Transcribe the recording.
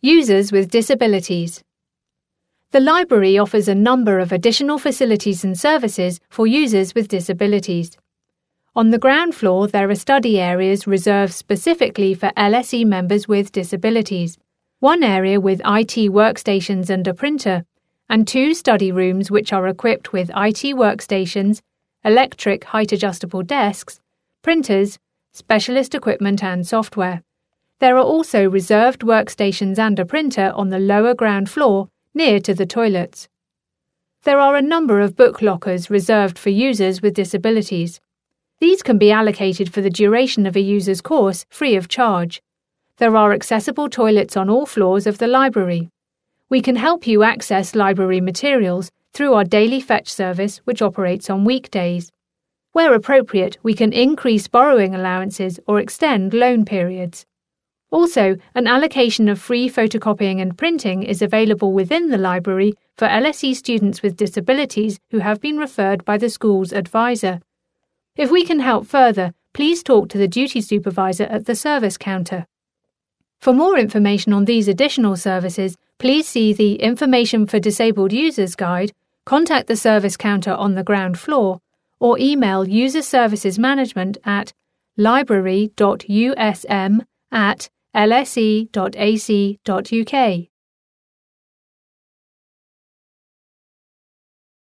Users with disabilities. The library offers a number of additional facilities and services for users with disabilities. On the ground floor, there are study areas reserved specifically for LSE members with disabilities, one area with IT workstations and a printer, and 2 study rooms which are equipped with IT workstations, electric height-adjustable desks, printers, specialist equipment and software. There are also reserved workstations and a printer on the lower ground floor near to the toilets. There are a number of book lockers reserved for users with disabilities. These can be allocated for the duration of a user's course free of charge. There are accessible toilets on all floors of the library. We can help you access library materials through our daily fetch service, which operates on weekdays. Where appropriate, we can increase borrowing allowances or extend loan periods. Also, an allocation of free photocopying and printing is available within the library for LSE students with disabilities who have been referred by the school's advisor. If we can help further, please talk to the duty supervisor at the service counter. For more information on these additional services, please see the Information for Disabled Users Guide, contact the service counter on the ground floor, or email User Services Management at library.usm@lse.ac.uk.